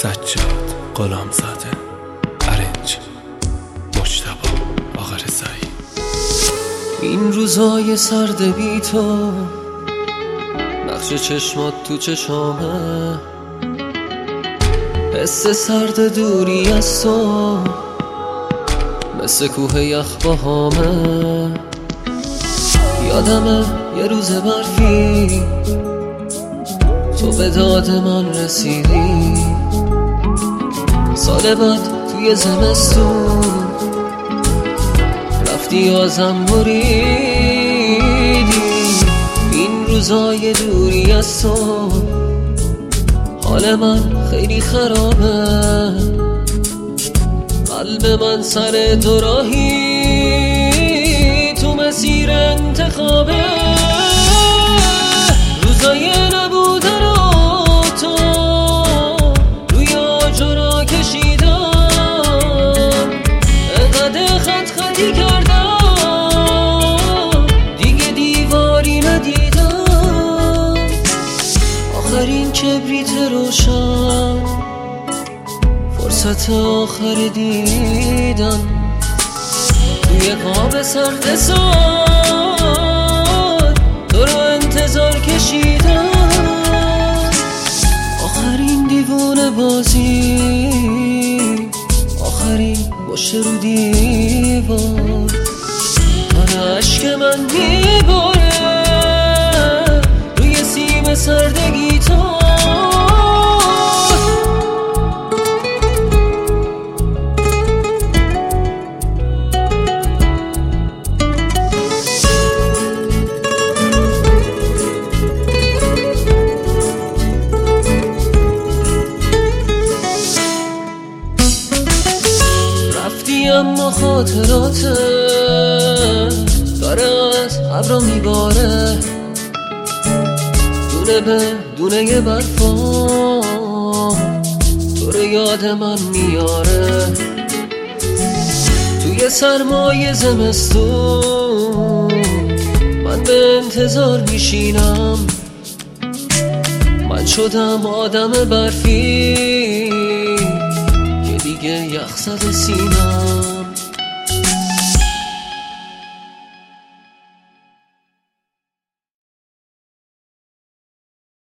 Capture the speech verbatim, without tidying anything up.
سجاد غلامزاده، ارنج مجتبی آقا رضایی. این روزای سرد بی تو، نقش چشمات تو چشامه، حس سرد دوری از تو مثل کوه یخ باهامه. یادمه یه روز برفی تو به داد من رسیدی، سال بعد توی زمستون رفتی ازم بریدی. این روزای دوری از تو حال من خیلی خرابه، قلب من سر دو راهی تو مسیر انتخابه. روزای نبودن و تو روی آجرا کشیدم، انقدر خط خطی کردم دیگه دیواری ندیدم. آخرین کبریت روشن فرصت آخر دیدم، توی قاب سرد سال تو رو انتظار کشیدم. آخرین دیوونه بازی، آخرین باشه رو دیوار، آره عشق من میباره روی سیم سرد گیتار. اما خاطراته داره از ابرا میباره، دونه به دونه یه برفا تو رو یاد من میاره. توی سرمای زمستون من به انتظار میشینم، من شدم آدم برفی که دیگه یخ زده سینم.